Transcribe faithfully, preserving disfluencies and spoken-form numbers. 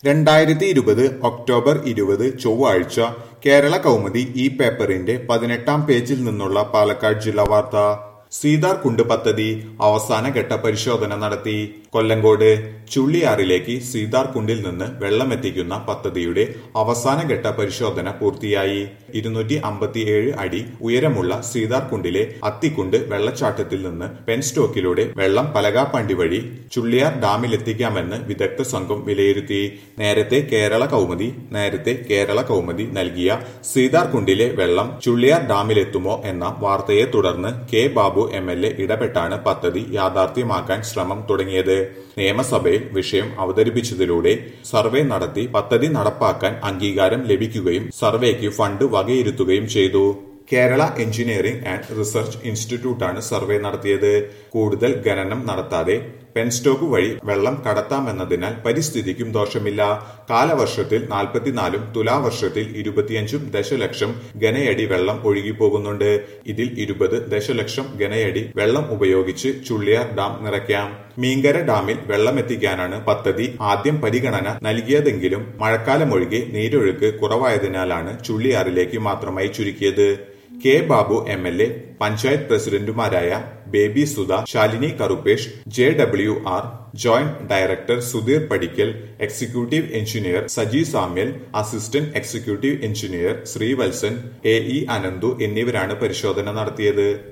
രണ്ടായിരത്തി ഇരുപത് ഒക്ടോബർ ഇരുപത് ചൊവ്വാഴ്ച കേരള കൗമുദി ഈ പേപ്പറിന്റെ പതിനെട്ടാം പേജിൽ നിന്നുള്ള പാലക്കാട് ജില്ലാ വാർത്ത. സീതാർകുണ്ട് പദ്ധതി അവസാനഘട്ട പരിശോധന നടത്തി. കൊല്ലങ്കോട് ചുള്ളിയാറിലേക്ക് സീതാർകുണ്ടിൽ നിന്ന് വെള്ളമെത്തിക്കുന്ന പദ്ധതിയുടെ അവസാനഘട്ട പരിശോധന പൂർത്തിയായി. ഇരുന്നൂറ്റി അമ്പത്തിയേഴ് അടി ഉയരമുള്ള സീതാർകുണ്ടിലെ അത്തിക്കുണ്ട് വെള്ളച്ചാട്ടത്തിൽ നിന്ന് പെൻസ്റ്റോക്കിലൂടെ വെള്ളം പലകാപ്പണ്ടി വഴി ചുള്ളിയാർ ഡാമിലെത്തിക്കാമെന്ന് വിദഗ്ധ സംഘം വിലയിരുത്തി. നേരത്തെ കേരള കൗമുദി നേരത്തെ കേരള കൗമുദി നൽകിയ സീതാർകുണ്ടിലെ വെള്ളം ചുള്ളിയാർ ഡാമിലെത്തുമോ എന്ന വാർത്തയെ തുടർന്ന് K Babu M L A ഇടപെട്ടാണ് പദ്ധതി യാഥാർത്ഥ്യമാക്കാൻ ശ്രമം തുടങ്ങിയത്. നിയമസഭയിൽ വിഷയം അവതരിപ്പിച്ചതിലൂടെ സർവേ നടത്തി പദ്ധതി നടപ്പാക്കാൻ അംഗീകാരം ലഭിക്കുകയും സർവേക്ക് ഫണ്ട് വകയിരുത്തുകയും ചെയ്തു. കേരള എഞ്ചിനീയറിംഗ് ആൻഡ് റിസർച്ച് ഇൻസ്റ്റിറ്റ്യൂട്ടാണ് സർവേ നടത്തിയത്. കൂടുതൽ ഖനനം നടത്താതെ പെൻസ്റ്റോക്ക് വഴി വെള്ളം കടത്താമെന്നതിനാൽ പരിസ്ഥിതിക്കും ദോഷമില്ല. കാലവർഷത്തിൽ നാൽപ്പത്തിനാലും തുലാവർഷത്തിൽ ഇരുപത്തിയഞ്ചും ദശലക്ഷം ഘനയടി വെള്ളം ഒഴുകിപ്പോകുന്നുണ്ട്. ഇതിൽ ഇരുപത് ദശലക്ഷം ഘനയടി വെള്ളം ഉപയോഗിച്ച് ചുള്ളിയാർ ഡാം നിറയ്ക്കാം. മീങ്കര ഡാമിൽ വെള്ളമെത്തിക്കാനാണ് പദ്ധതി ആദ്യം പരിഗണന നൽകിയതെങ്കിലും മഴക്കാലമൊഴികെ നീരൊഴുക്ക് കുറവായതിനാലാണ് ചുള്ളിയാറിലേക്ക് മാത്രമായി ചുരുക്കിയത്. K Babu M L A, panchayat പ്രസിഡന്റുമാരായ Baby Sudha, Shalini Karuppesh, J W R, joint director Sudheer Padikkal, executive engineer Saji Samuel, assistant executive engineer Sreevalsan, A E Ananthu എന്നിവരാണ് പരിശോധന നടത്തിയത്.